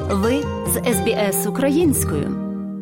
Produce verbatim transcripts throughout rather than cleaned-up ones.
Ви з ес бі ес українською.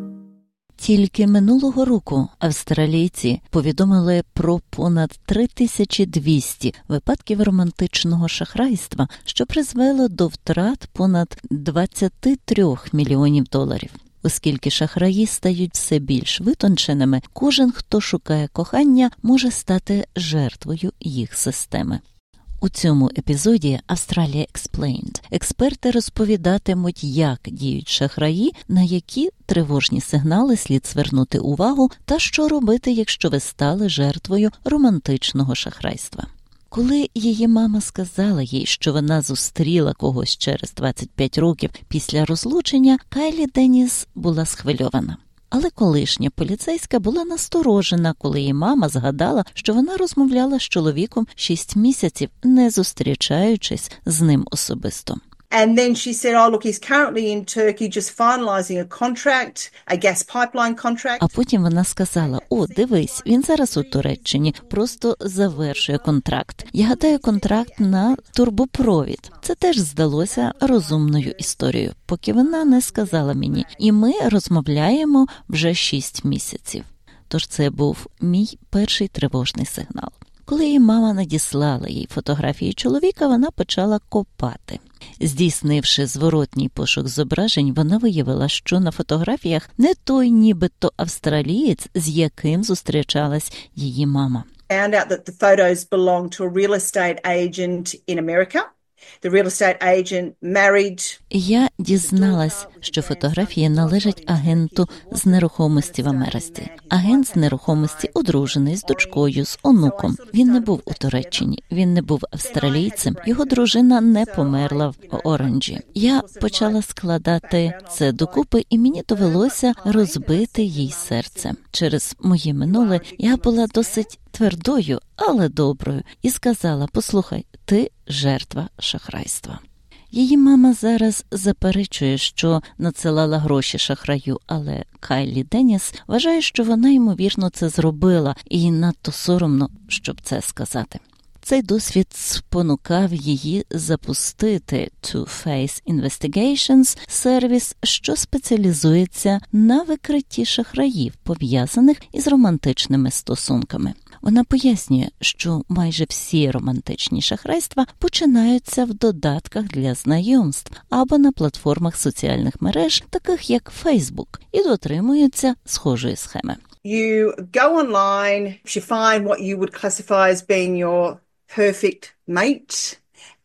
Тільки минулого року австралійці повідомили про понад три тисячі двісті випадків романтичного шахрайства, що призвело до втрат понад двадцять три мільйонів доларів. Оскільки шахраї стають все більш витонченими, кожен, хто шукає кохання, може стати жертвою їх системи. У цьому епізоді Australia Explained експерти розповідатимуть, як діють шахраї, на які тривожні сигнали слід звернути увагу та що робити, якщо ви стали жертвою романтичного шахрайства. Коли її мама сказала їй, що вона зустріла когось через двадцять п'ять років після розлучення, Кайлі Деніс була схвильована. Але колишня поліцейська була насторожена, коли її мама згадала, що вона розмовляла з чоловіком шість місяців, не зустрічаючись з ним особисто. And then she said, oh, look, he's currently in Turkey just finalising a contract, a gas pipeline contract. А потім вона сказала, о, дивись, він зараз у Туреччині, просто завершує контракт. Я гадаю, контракт на турбопровід. Це теж здалося розумною історією, поки вона не сказала мені. І ми розмовляємо вже шість місяців. Тож це був мій перший тривожний сигнал. Коли її мама надіслала їй фотографії чоловіка, вона почала копати. Здійснивши зворотній пошук зображень, вона виявила, що на фотографіях не той нібито австралієць, з яким зустрічалась її мама. Found out that the photos belonged to a real estate agent in America. The real estate agent married. Я дізналась, що фотографії належать агенту з нерухомості в Америці. Агент з нерухомості одружений з дочкою, з онуком. Він не був у Туреччині, він не був австралійцем, його дружина не померла в Оранджі. Я почала складати це докупи, і мені довелося розбити їй серце. Через моє минуле я була досить твердою, але доброю, і сказала, послухай, ти жертва шахрайства. Її мама зараз заперечує, що надсилала гроші шахраю, але Кайлі Деніс вважає, що вона, ймовірно, це зробила, і їй надто соромно, щоб це сказати. Цей досвід спонукав її запустити Two Face Investigations – сервіс, що спеціалізується на викритті шахраїв, пов'язаних із романтичними стосунками. Вона пояснює, що майже всі романтичні шахрайства починаються в додатках для знайомств або на платформах соціальних мереж, таких як Facebook, і дотримуються схожої схеми. You go online, you find what you would classify as being your perfect mate.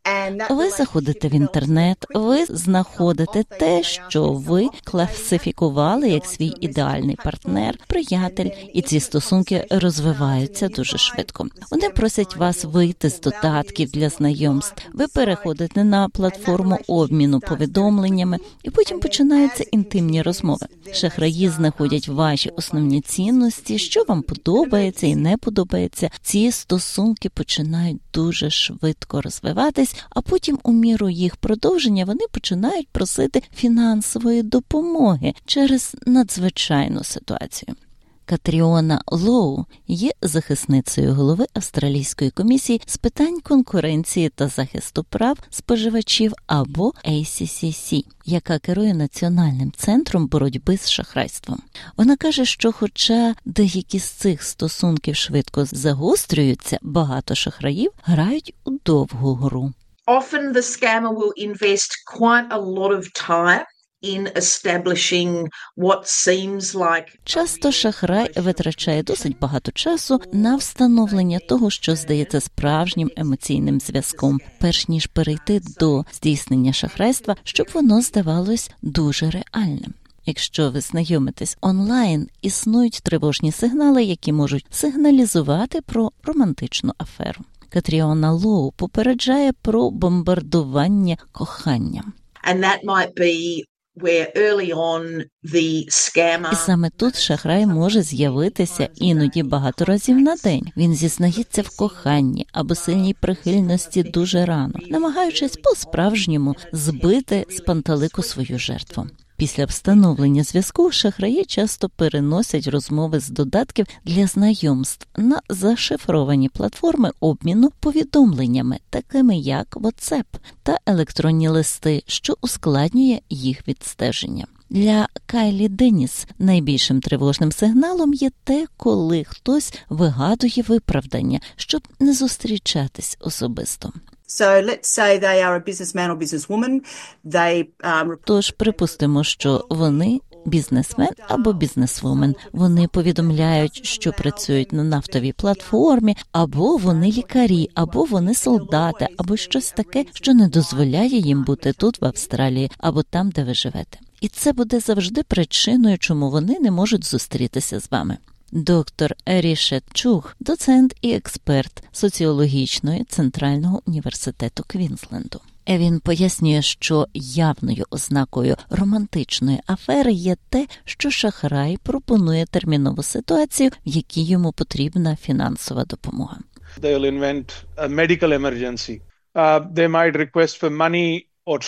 Ви заходите в інтернет, ви знаходите те, що ви класифікували як свій ідеальний партнер, приятель, і ці стосунки розвиваються дуже швидко. Вони просять вас вийти з додатків для знайомств, ви переходите на платформу обміну повідомленнями, і потім починаються інтимні розмови. Шахраї знаходять ваші основні цінності, що вам подобається і не подобається. Ці стосунки починають дуже швидко розвиватись, а потім у міру їх продовження вони починають просити фінансової допомоги через надзвичайну ситуацію. Катріона Лоу є захисницею голови Австралійської комісії з питань конкуренції та захисту прав споживачів або ей сі сі сі, яка керує Національним центром боротьби з шахрайством. Вона каже, що хоча деякі з цих стосунків швидко загострюються, багато шахраїв грають у довгу гру. Often the scammer will invest quite a lot of time in establishing what seems like... Часто шахрай витрачає досить багато часу на встановлення того, що здається справжнім емоційним зв'язком, перш ніж перейти до здійснення шахрайства, щоб воно здавалось дуже реальним. Якщо ви знайомитесь онлайн, існують тривожні сигнали, які можуть сигналізувати про романтичну аферу. Катріона Лоу попереджає про бомбардування коханням. And that might be where early on the scammer... І саме тут шахрай може з'явитися іноді багато разів на день. Він зізнається в коханні або сильній прихильності дуже рано, намагаючись по-справжньому збити з пантелику свою жертву. Після встановлення зв'язку шахраї часто переносять розмови з додатків для знайомств на зашифровані платформи обміну повідомленнями, такими як WhatsApp, та електронні листи, що ускладнює їх відстеження. Для Кайлі Деніс найбільшим тривожним сигналом є те, коли хтось вигадує виправдання, щоб не зустрічатись особисто. So let's say they are a businessman or businesswoman. They, um... Тож припустимо, що вони бізнесмен або бізнесвумен. Вони повідомляють, що працюють на нафтовій платформі, або вони лікарі, або вони солдати, або щось таке, що не дозволяє їм бути тут, в Австралії, або там, де ви живете. І це буде завжди причиною, чому вони не можуть зустрітися з вами. Доктор Рішет Чуг, доцент і експерт соціологічної Центрального університету Квінсленду. Він пояснює, що явною ознакою романтичної афери є те, що шахрай пропонує термінову ситуацію, в якій йому потрібна фінансова допомога. They'll invent a medical emergency. Uh, they might request for money.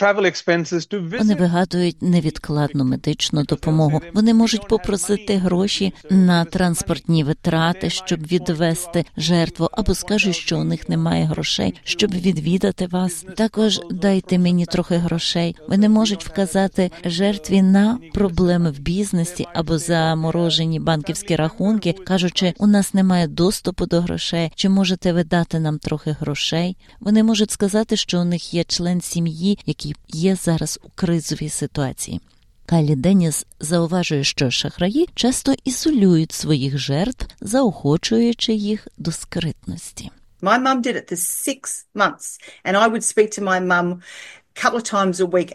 Вони вигадують невідкладну медичну допомогу. Вони можуть попросити гроші на транспортні витрати, щоб відвести жертву, або скажуть, що у них немає грошей, щоб відвідати вас. Також дайте мені трохи грошей. Вони можуть вказати жертві на проблеми в бізнесі або заморожені банківські рахунки, кажучи, у нас немає доступу до грошей, чи можете ви дати нам трохи грошей. Вони можуть сказати, що у них є член сім'ї, які є зараз у кризовій ситуації. Кайлі Деніс зауважує, що шахраї часто ізолюють своїх жертв, заохочуючи їх до скритності. My mum did it for six months, and I would speak to my mum a couple of times a week.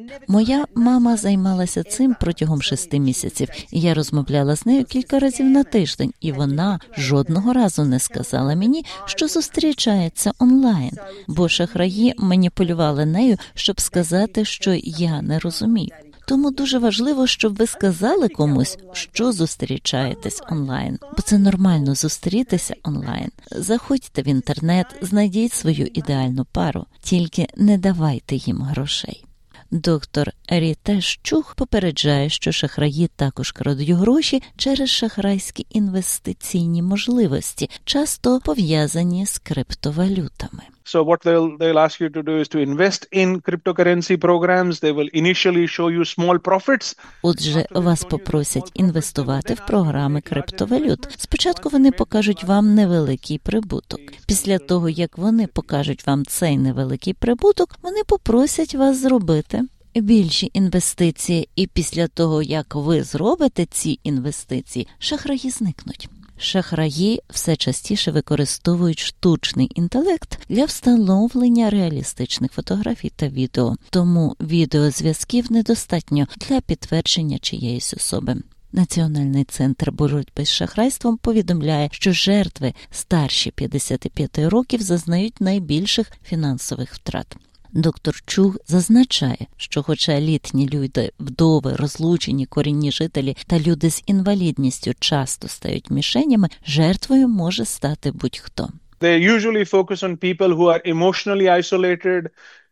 Моя мама займалася цим протягом шести місяців, і я розмовляла з нею кілька разів на тиждень, і вона жодного разу не сказала мені, що зустрічається онлайн, бо шахраї маніпулювали нею, щоб сказати, що я не розумію. Тому дуже важливо, щоб ви сказали комусь, що зустрічаєтесь онлайн. Бо це нормально зустрітися онлайн. Заходьте в інтернет, знайдіть свою ідеальну пару, тільки не давайте їм грошей. Доктор Рітеш Чуг попереджає, що шахраї також крадуть гроші через шахрайські інвестиційні можливості, часто пов'язані з криптовалютами. So what they'll they'll ask you to do is to invest in cryptocurrency programs. They will initially show you small profits. Отже, вас попросять інвестувати в програми криптовалют. Спочатку вони покажуть вам невеликий прибуток. Після того, як вони покажуть вам цей невеликий прибуток, вони попросять вас зробити більші інвестиції. І після того, як ви зробите ці інвестиції, шахраї зникнуть. Шахраї все частіше використовують штучний інтелект для встановлення реалістичних фотографій та відео, тому відеозв'язків недостатньо для підтвердження чиєїсь особи. Національний центр боротьби з шахрайством повідомляє, що жертви старші п'ятдесят п'ять років зазнають найбільших фінансових втрат. Доктор Чуг зазначає, що хоча літні люди, вдови, розлучені, корінні жителі та люди з інвалідністю часто стають мішенями, жертвою може стати будь-хто. They usually focus on people who are emotionally isolated.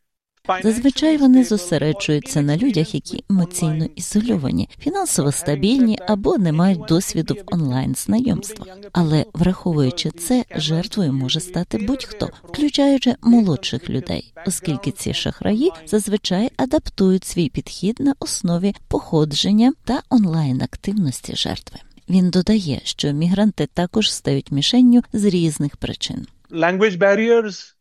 Зазвичай вони зосереджуються на людях, які емоційно ізольовані, фінансово стабільні або не мають досвіду в онлайн-знайомствах. Але, враховуючи це, жертвою може стати будь-хто, включаючи молодших людей, оскільки ці шахраї зазвичай адаптують свій підхід на основі походження та онлайн-активності жертви. Він додає, що мігранти також стають мішенню з різних причин. Language barriers,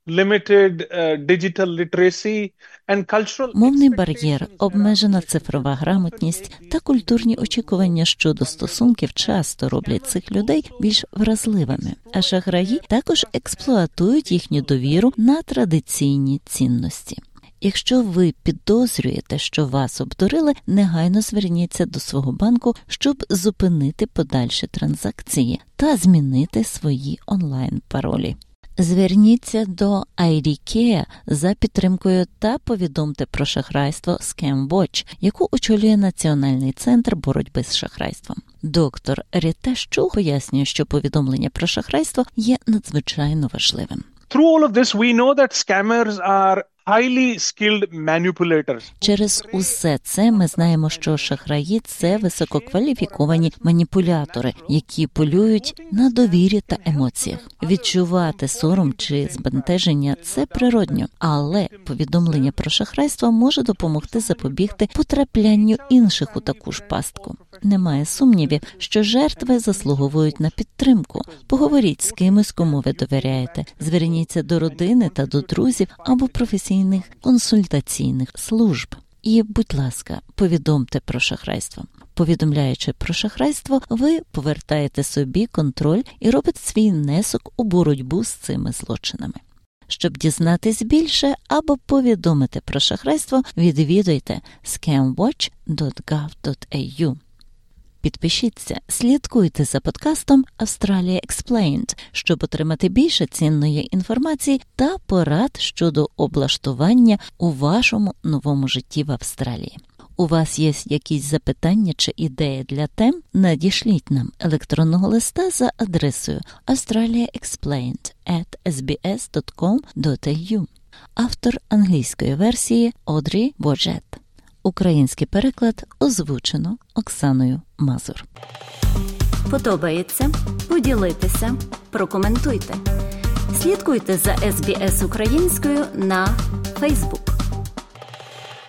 limited uh, digital literacy and cultural... Мовний бар'єр, обмежена цифрова грамотність та культурні очікування щодо стосунків часто роблять цих людей більш вразливими, а шахраї також експлуатують їхню довіру на традиційні цінності. Якщо ви підозрюєте, що вас обдурили, негайно зверніться до свого банку, щоб зупинити подальші транзакції та змінити свої онлайн-паролі. Зверніться до ай ді Care за підтримкою та повідомте про шахрайство ScamWatch, яку очолює Національний центр боротьби з шахрайством. Доктор Рітеш Чуг пояснює, що повідомлення про шахрайство є надзвичайно важливим. Through all of this, we know that scammers are highly skilled manipulators. Через усе це ми знаємо, що шахраї – це висококваліфіковані маніпулятори, які полюють на довірі та емоціях. Відчувати сором чи збентеження – це природньо, але повідомлення про шахрайство може допомогти запобігти потраплянню інших у таку ж пастку. Немає сумнівів, що жертви заслуговують на підтримку. Поговоріть з кимось, кому ви довіряєте. Зверніться до родини та до друзів або професійних консультаційних служб. І, будь ласка, повідомте про шахрайство. Повідомляючи про шахрайство, ви повертаєте собі контроль і робите свій внесок у боротьбу з цими злочинами. Щоб дізнатись більше або повідомити про шахрайство, відвідуйте скам вотч крапка гав крапка ей ю. Підпишіться, слідкуйте за подкастом Australia Explained, щоб отримати більше цінної інформації та порад щодо облаштування у вашому новому житті в Австралії. У вас є якісь запитання чи ідеї для тем? Надішліть нам електронного листа за адресою australiaexplained at ес бі ес крапка ком крапка ей ю. Автор англійської версії Одрі Боджет. Український переклад озвучено Оксаною Мазур. Подобається? Поділіться, прокоментуйте. Слідкуйте за ес бі ес українською на Facebook.